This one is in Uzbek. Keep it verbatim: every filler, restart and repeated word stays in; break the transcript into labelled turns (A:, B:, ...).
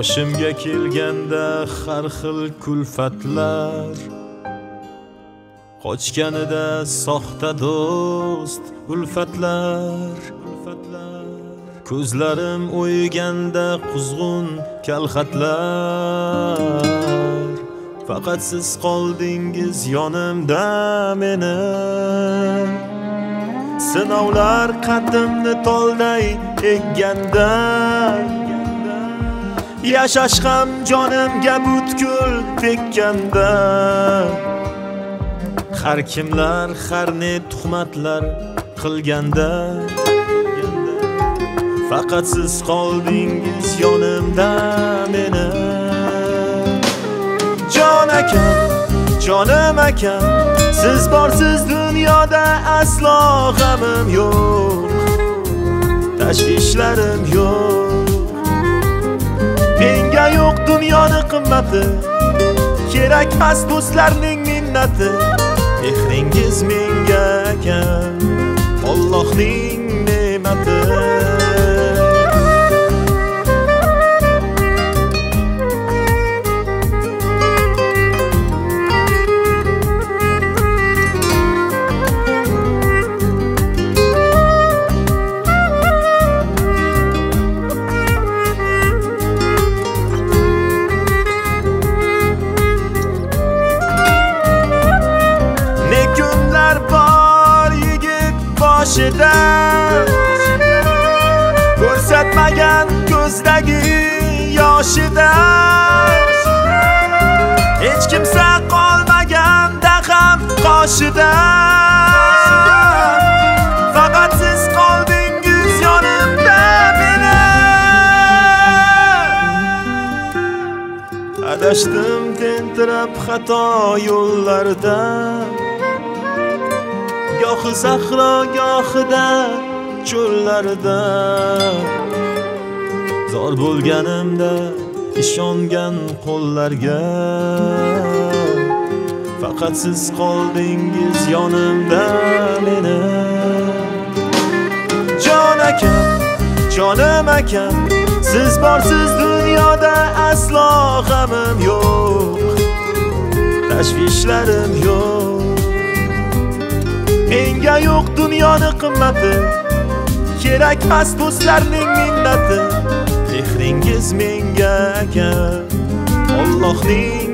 A: boshimga kelganda har xil kulfatlar, qochganida soxta do'st ulfatlar, ko'zlarim o'yganda quzg'un kalxatlar. Faqat siz qoldingiz yonimda meni, sinovlar qaddimni tolday egganda, yashash ham jonimga butkul tekkanda. Har kimlar har ne tuhmatlar qilganda, faqat siz qoldingiz yonimda meni. Jon akam, jonim akam, siz borsiz dunyoda aslo g'amim yo'q, tashvishlarim yo'q. Menga yo'q dunyoni qimmati, kerakmas do'stlarning minnati. Mehringiz menga akam, Allohning ne'mati. Ko'rsatmagan ko'zdagi yoshida, hech kimsa qolmaganda ham qoshida. Faqat siz qoldingiz yonimda meni. Adashdim tentirab xato yo'llarda, gohi sahro gohida cho'llarda. Zor bo'lganimda ishongan qo'llarga, faqat siz qoldingiz yonimda meni. Jon akam, jonim akam, siz borsiz dunyoda aslo g'amim yo'q, tashvishlarim yo'q. Menga yo'q dunyoni qimmati, kerakmas do'stlarning minnati. Mehringiz menga akam, Allohning